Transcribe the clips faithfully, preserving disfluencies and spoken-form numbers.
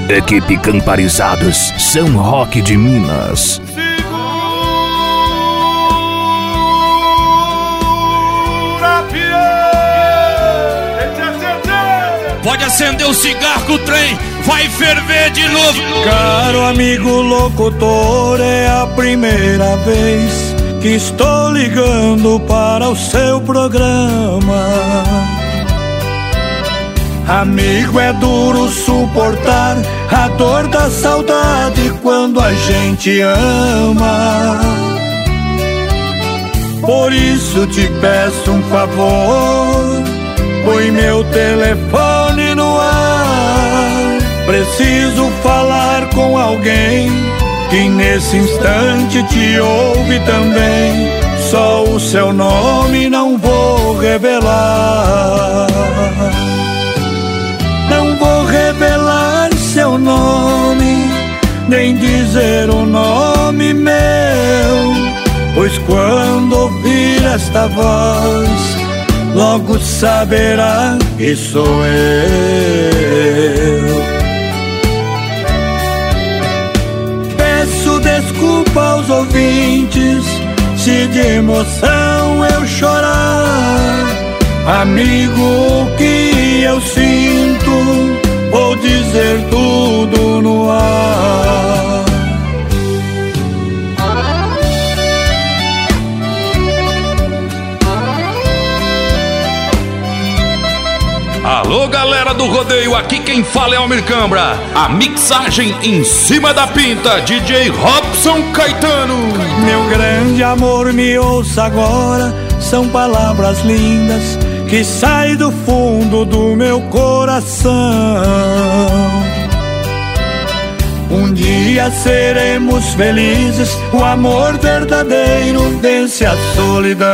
Equipe Camparizados, São Roque de Minas. Pode acender o cigarro que o trem vai ferver de novo. Caro amigo locutor, é a primeira vez que estou ligando para o seu programa. Amigo, é duro suportar a dor da saudade quando a gente ama. Por isso te peço um favor, põe meu telefone no ar. Preciso falar com alguém que nesse instante te ouve também. Só o seu nome não vou revelar. Não vou revelar seu nome, nem dizer o nome meu, pois quando ouvir esta voz, logo saberá que sou eu. Peço desculpa aos ouvintes se de emoção eu chorar. Amigo, o que eu sinto, vou dizer tudo no ar. Alô, galera do rodeio, aqui quem fala é Almir Cambra. A mixagem em cima da pinta, D J Robson Caetano. Meu grande amor, me ouça agora, são palavras lindas que saem do fundo do meu coração. Um dia seremos felizes, o amor verdadeiro vence a solidão.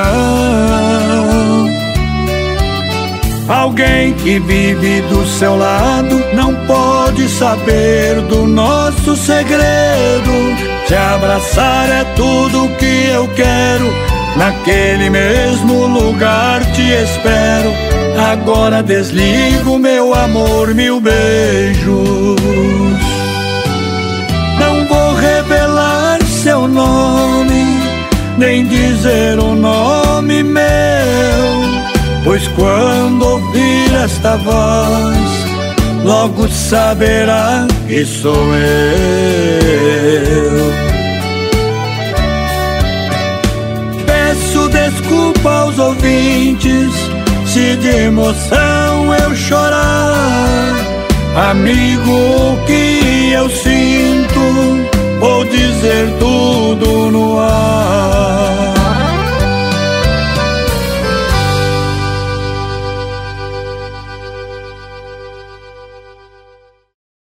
Alguém que vive do seu lado não pode saber do nosso segredo. Te abraçar é tudo que eu quero, naquele mesmo lugar te espero. Agora desligo, meu amor, mil beijos. Não vou revelar seu nome, nem dizer o nome meu, pois quando ouvir esta voz, logo saberá que sou eu. Peço desculpa aos ouvintes se de emoção eu chorar. Amigo, o que eu sinto,